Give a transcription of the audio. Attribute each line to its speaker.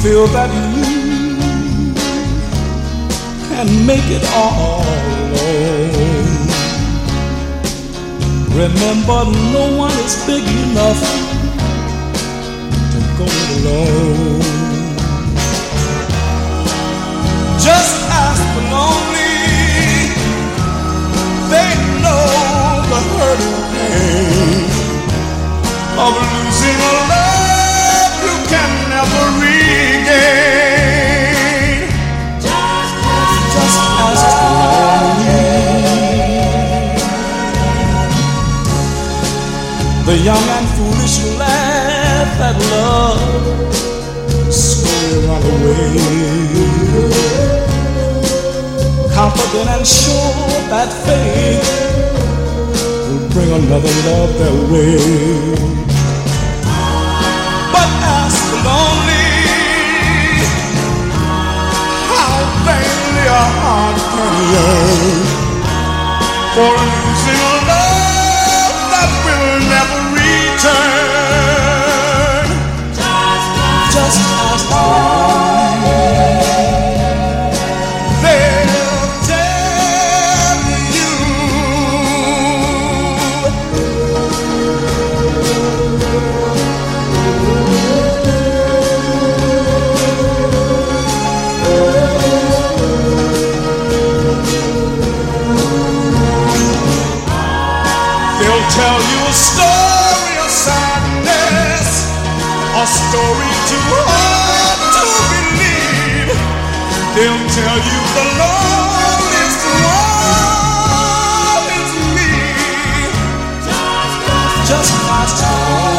Speaker 1: feel that you can make it all alone. Remember, no one is big enough to go it alone. Just ask the lonely, they know the hurt and pain of losing a love you can never regain. Just ask the lonely. The young and foolish laugh at love, slowly run away. Confident and sure that fate will bring another love their way. But ask the lonely, how vainly a heart can yearn for losing a love that will never return. Just ask the lonely. Tell you a story of sadness, a story too hard to believe. They'll tell you the loneliest one is me. Just ask